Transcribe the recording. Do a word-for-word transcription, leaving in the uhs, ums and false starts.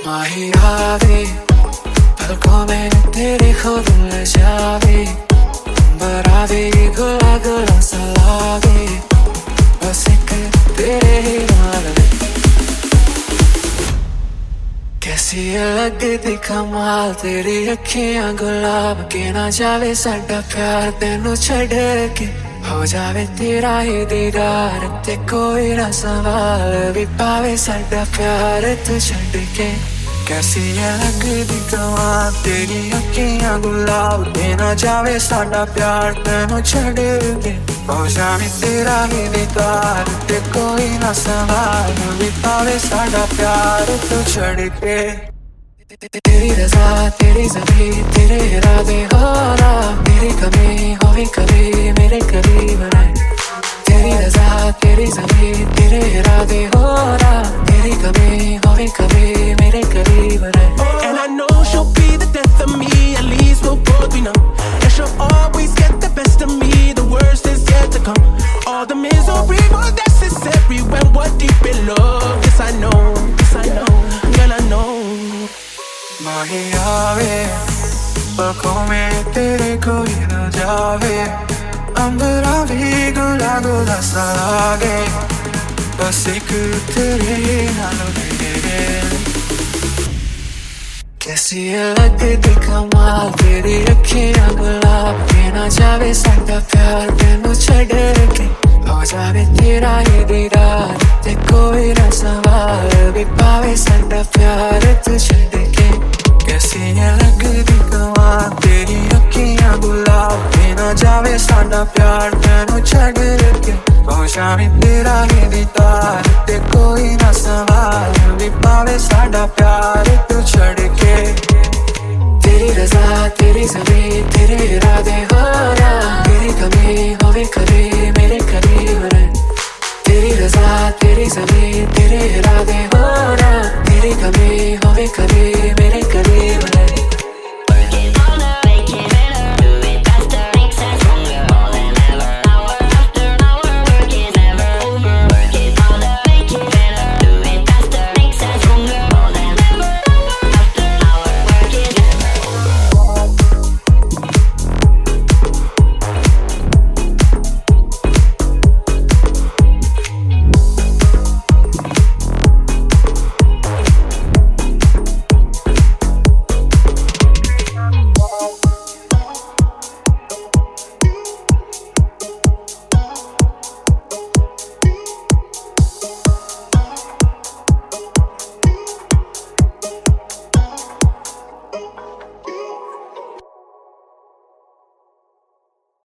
माही आवे पलकों में तेरी खुद ले जावे, बराबरी गुला गुला सा लागे, बस एक तेरे ही नाल वे। कैसी लगदी कमाल तेरी अखियां गुलाब के, ना जावे साडा प्यार तेनू छड़ के, हो जावे तेरा ही दीदार ते कोई ना सवाल भी पावे साडा प्यार तू छड़ के। कैसी लगदी कमाल तेरी अखियां गुलाब के, ना जावे साडा प्यार तेनू छड़ के, हो जावे तेरा ही दीदार ते कोई ना सवाल भी पावे साडा प्यार तू छड़ के। तेरी रज़ा तेरी ज़मीं तेरे इरादे हो ना, मेरी कमी होगी कभी मेरे करीब रहे। तेरी रज़ा तेरी ज़मीं तेरे इरादे हो ना, मेरी कमी होगी कभी मेरे करीब रहे। And I know she'll be the death of me, at least we'll both be numb. And she'll always get the best of me, the worst is yet to come. All the misery was necessary when we're deep in love. Yes I know, yes I know, girl I know. माही आवे पलकों में तेरे कोई न जावे, अंबरा भी गुला गुला सा लागे, बस एक तेरे नाल वे। कैसी लगदी कमाल तेरी अखियां गुलाब के, ना जावे साडा प्यार तेनू छड़ के, हो जावे तेरा ही दीदार ते कोई ना सवाल भी पावे साडा प्यार तू छड़ के। कैसी लगदी कमाल तेरी अखियां गुलाब के, ना जावे साडा प्यार तेनू छड़ के, हो जावे तेरा ही दीदार ते कोई ना सवाल भी पावे साडा प्यार तू छड़ के। तेरी रज़ा तेरी ज़मीं तेरे इरादे हो ना, मेरी कमी होगी कभी मेरे करीब रहे। तेरी रज़ा तेरी ज़मीं तेरे इरादे हो ना, मेरी कमी होगी कभी